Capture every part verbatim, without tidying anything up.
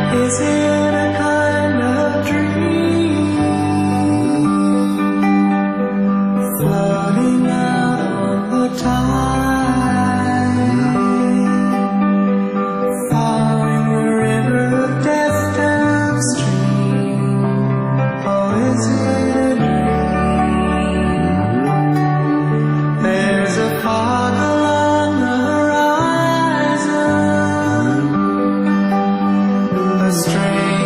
Is it a kind of dream floating out on the tide, following the river of death downstream? Or is it a dream? There's a fog along the horizon, a strange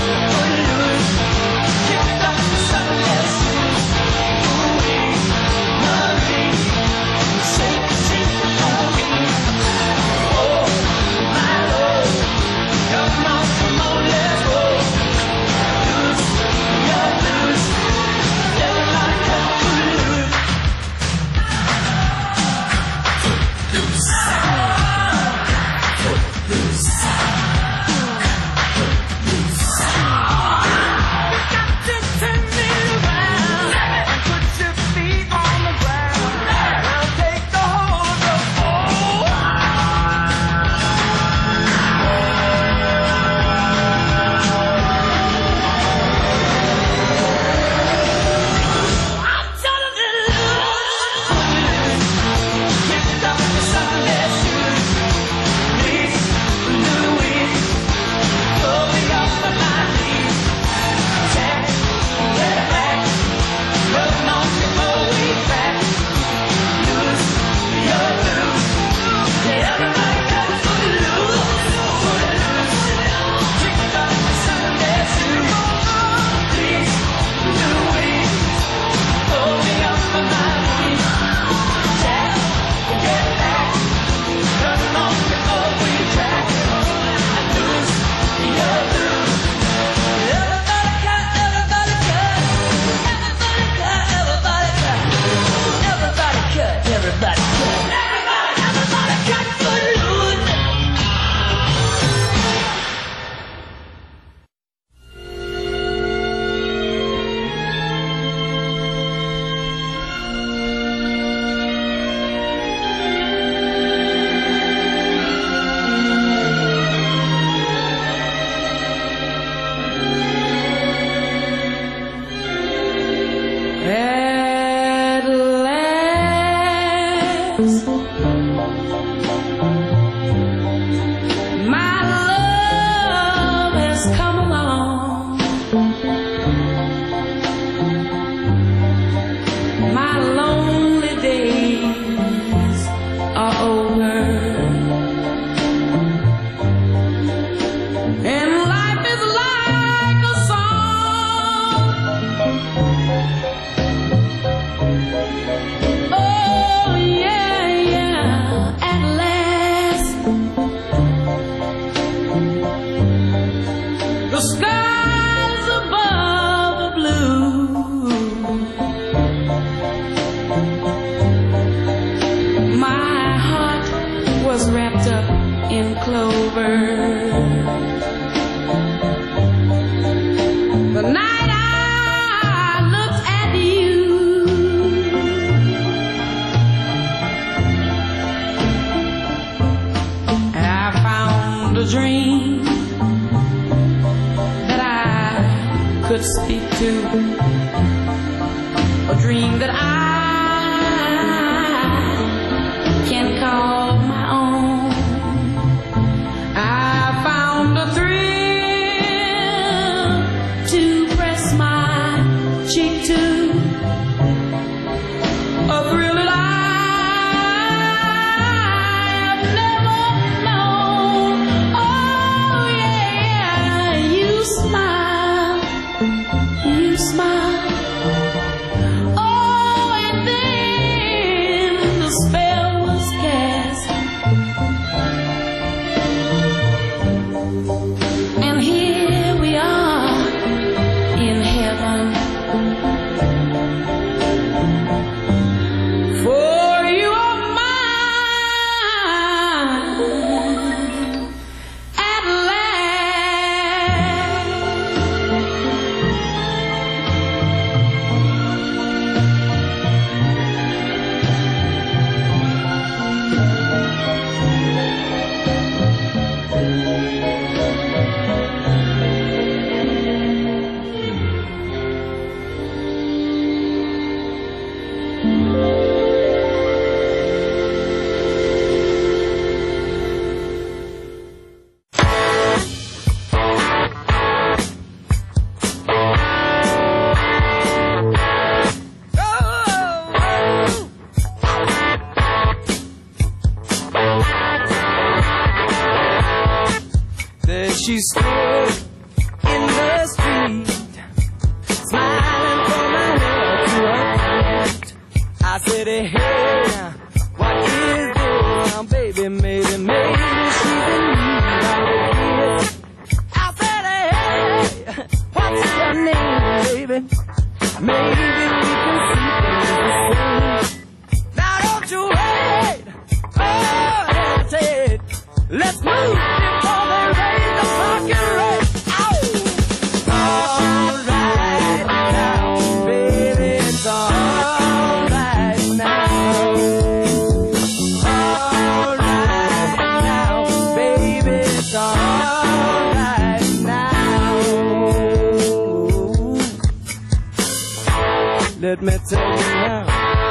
She stood in the city. Hey, now, what is this now, baby? Maybe, maybe she's in need of this. I said, hey, what's your name, baby? Maybe we can see things the same. Now don't you wait, oh, hesitate. Let's move before they raise the fucking rate. All right now, baby, it's all right now. All right now, baby, it's all right now. Let me tell you now.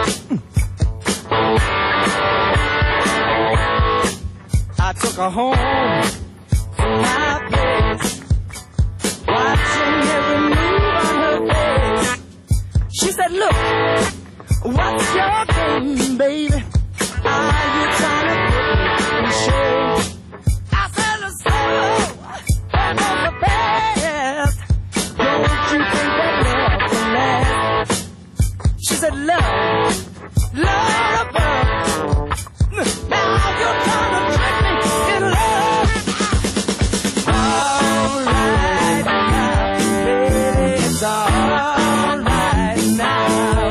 I took her home from my place, watching every move on her face. She said, look, what's your game, baby? Are you trying to put me in shame? I said, let's go, and on the best. Don't you think that love can last? She said, love, love above. Now you're trying to trick me in love. All right now, baby, it's all right now.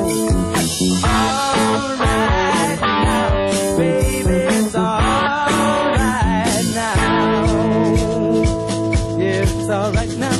All right now, baby, it's all right now. Yeah, it's all right now.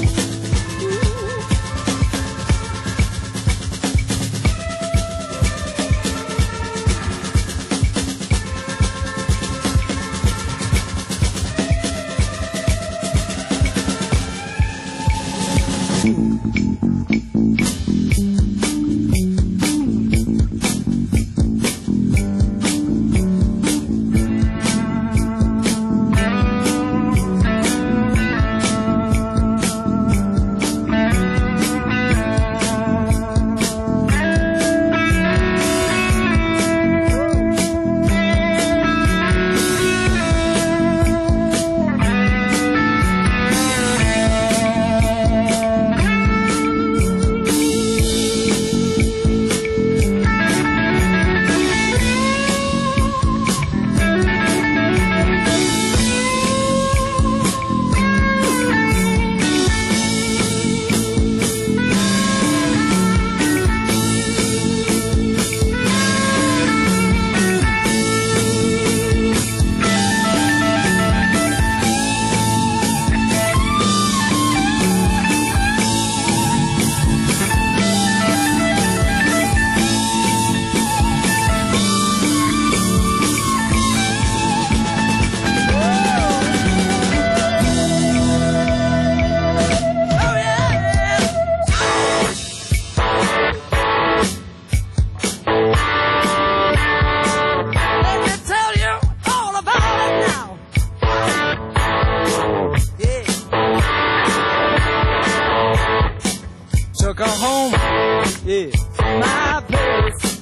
Took her home, yeah, from my place,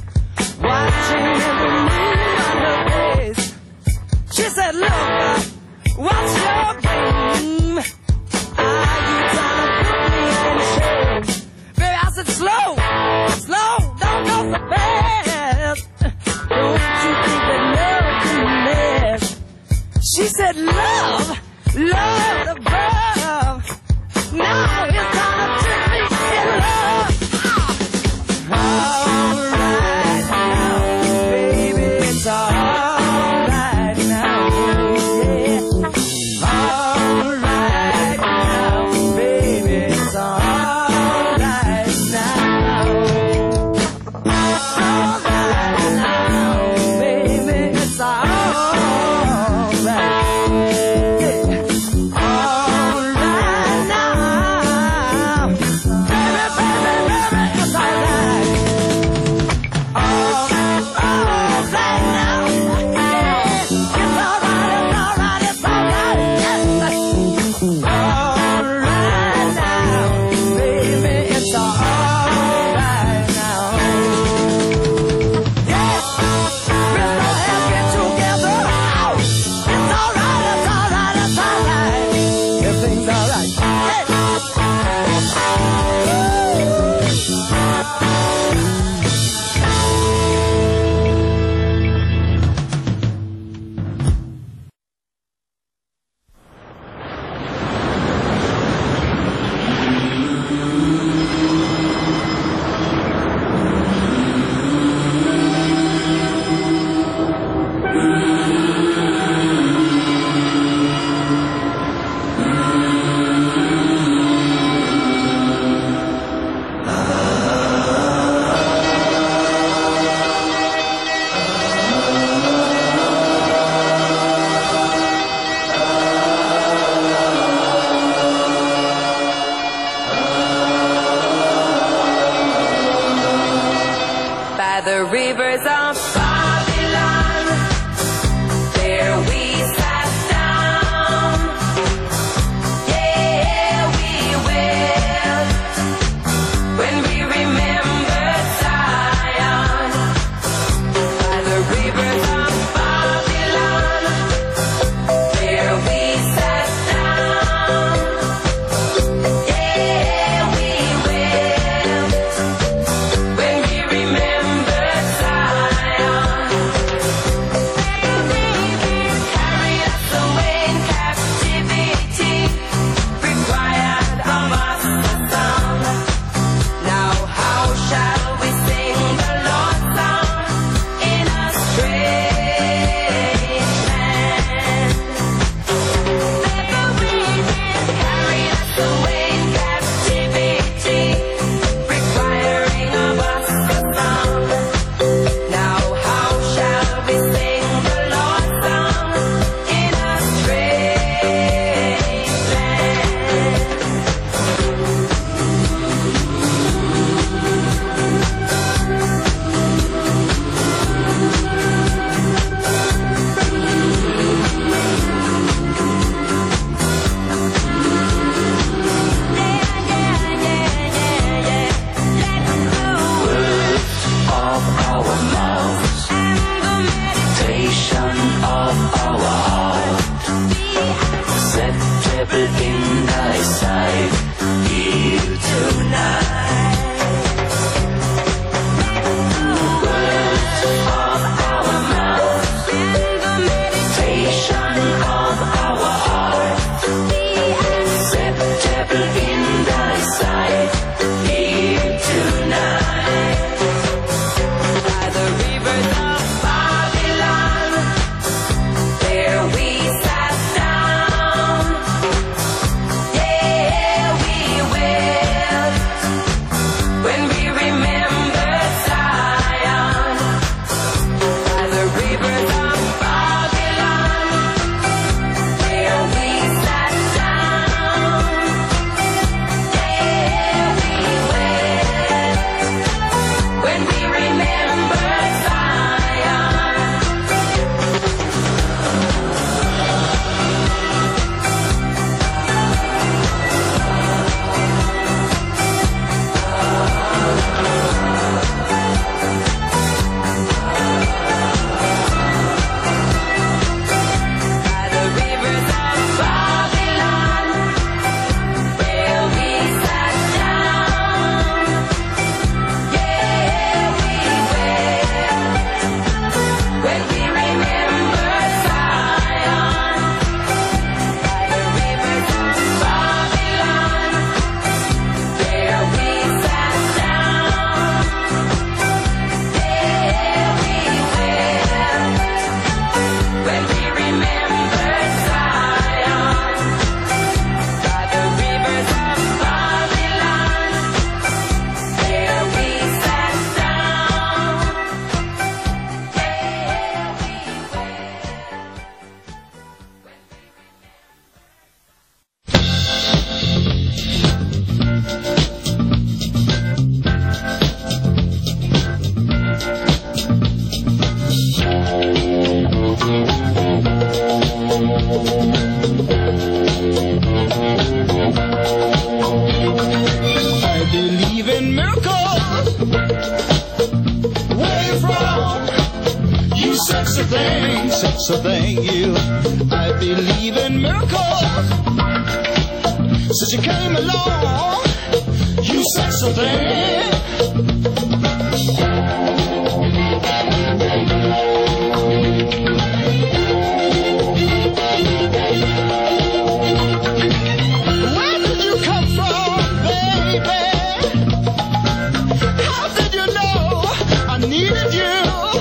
watching every move on her face. She said, look, what's your game? Are you trying to put me in shame? Baby, I said, slow, slow, don't go so fast. Don't you think that love can last? She said, love, love above. Now it's time to trick me in love. All right now, baby, it's all right now. Yeah. All right. in thy sight here tonight. By the rivers of Babylon, there we sat down. Yeah, we wept when we remembered Zion. By the rivers of Babylon, there we sat down. Yeah, we wept when we remembered Zion. By the rivers of Babylon, where we sat down. Yeah, we wept when we remembered Zion. By the rivers of Babylon, where we sat down. Yeah, we wept when we remembered Zion. By the rivers of Babylon, where we sat down. Yeah, we I believe in miracles. Where you from? You sexy thing, sexy thing, you. I believe in miracles. Since you came along, you sexy thing. Where did you come from, baby? How did you know I needed you?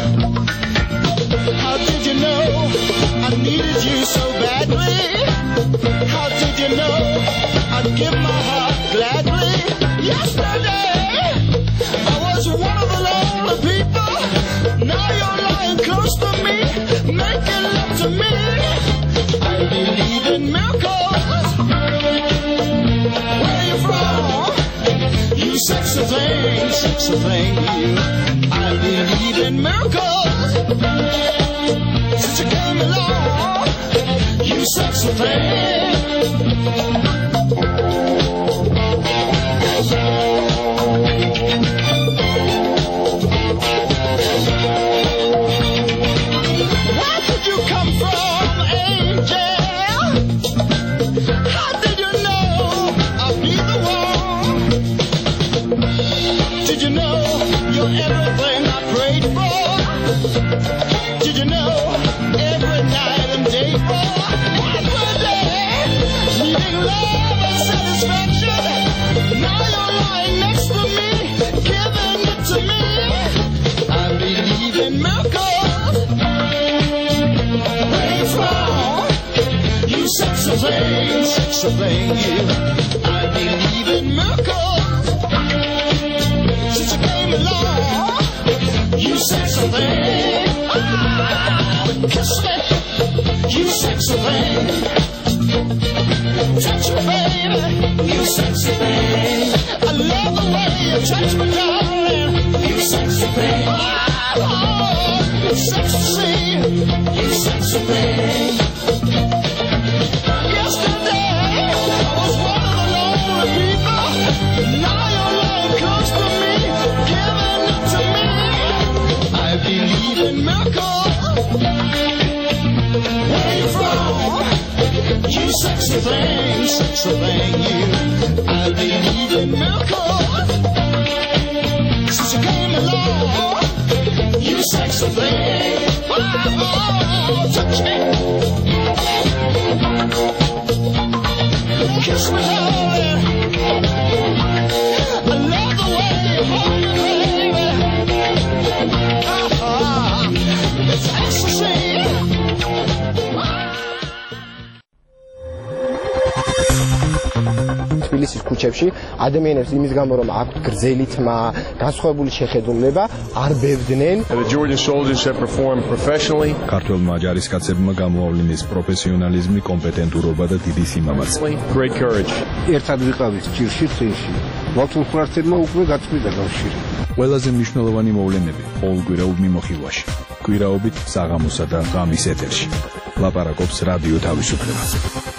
How did you know I needed you so badly? How did you know I'd give my heart gladly? Yesterday, I was one of the lonely people. Now you're lying close to me, making love to me. I believe in miracles. Where you from? You sexy thing, sexy thing, you. I believe in miracles. Since you came along, you sexy thing. Where did you come from, angel? How did you know I'd be the one? Did you know you're everything I prayed for? Did you know every night and day for? Every day, needing love and satisfaction. Now you're lying next to me, giving it to me. I believe in miracles. Where you from? You sexy thing, sexy thing, you. I believe in miracles. Since you came along, you sexy thing. Ah, kiss me, you sexy thing. Touch me, baby, you sexy thing. I love the way you touch me, darling. You sexy thing. Ah, oh, sexy, you sexy thing. Yesterday, I was one of the lonely people. Now you're lying close to me, giving it to me. I believe in miracles. Where you from? You sexy thing, sexy thing, you. I believe in miracles. Since you came along, you sexy thing. Oh, touch me. Kiss me, darling. I love the way you hold me, baby. Uh-huh. It's ecstasy. თბილისის ქუჩებში ადამიანებს იმის გამო რომ აქვთ გრძელი თმა, განსხვავებული შეხედულება, არ ბევდნენ. The Georgian soldiers have performed professionally. ქართველმა ჯარისკაცებმა გამოავლინეს პროფესიონალიზმი, კომპეტენტურობა და დიდი სიმამაცე. Great courage. ერთად ვიყავით ჭირში წინში. მართლმსვარტერმა უკვე გაწყვიტა კავშირი. ყველაზე მნიშვნელოვანი მოვლენები ყოველკვირეულ მიმოხილვაში. კვირაობით საღამოსა და ღამის ეთერში. ლაპარაკობს რადიო თავისუფლება.